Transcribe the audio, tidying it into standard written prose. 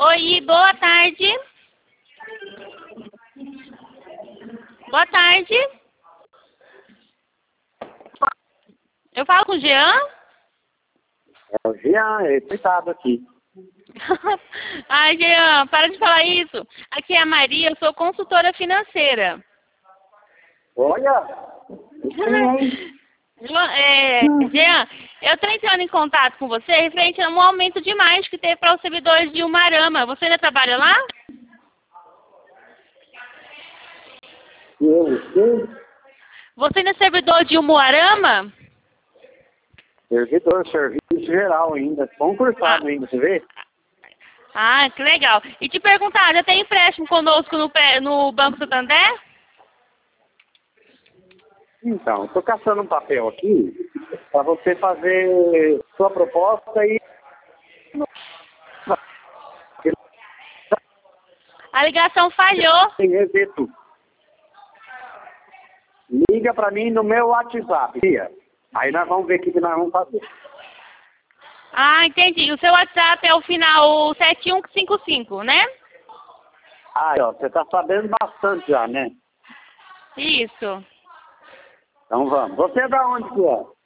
Oi, boa tarde. Boa tarde. Eu falo com o Jean? É o Jean, ele coitado aqui. Ai, Jean, para de falar isso. Aqui é a Maria, eu sou consultora financeira. Olha! Jean, eu estou entrando em contato com você referente a um aumento de mais que teve para os servidores de Umuarama. Você ainda trabalha lá? Você ainda é servidor de Umuarama? Servidor, serviço geral ainda, concursado ainda, você vê? Ah, que legal. E te perguntar, já tem empréstimo conosco no Banco Santander? Então, estou caçando um papel aqui para você fazer sua proposta e... A ligação falhou. Tem reseto. Liga para mim no meu WhatsApp, tia. Aí nós vamos ver o que nós vamos fazer. Ah, entendi. O seu WhatsApp é o final 7155, né? Ah, ó, você está sabendo bastante já, né? Isso. Então vamos. Você é da onde que é?